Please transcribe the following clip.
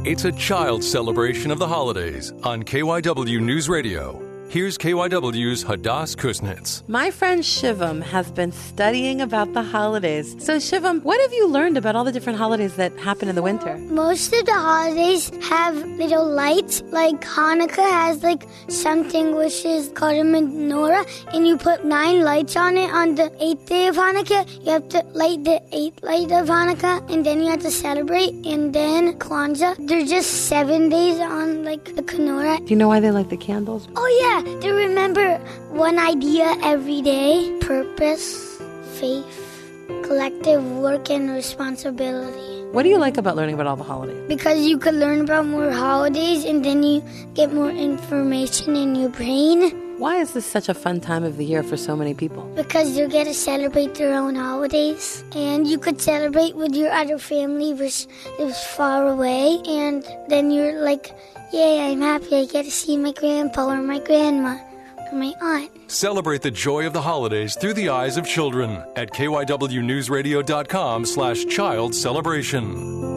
It's a child celebration of the holidays on KYW News Radio. Here's KYW's Hadass Kuznets. My friend Shivam has been studying about the holidays. So Shivam, what have you learned about all the different holidays that happen in the winter? Most of the holidays have little lights. Like Hanukkah has like something which is called a menorah, and you put 9 lights on it on the 8th day of Hanukkah. You have to light the 8th light of Hanukkah, and then you have to celebrate. And then Kwanzaa, they're just 7 days on like the menorah. Do you know why they light the candles? Oh yeah, to remember one idea every day, purpose, faith, collective work, and responsibility. What do you like about learning about all the holidays? Because you could learn about more holidays and then you get more information in your brain. Why is this such a fun time of the year for so many people? Because you get to celebrate their own holidays. And you could celebrate with your other family which lives far away. And then you're like, yay, I'm happy I get to see my grandpa or my grandma or my aunt. Celebrate the joy of the holidays through the eyes of children at kywnewsradio.com/child celebration.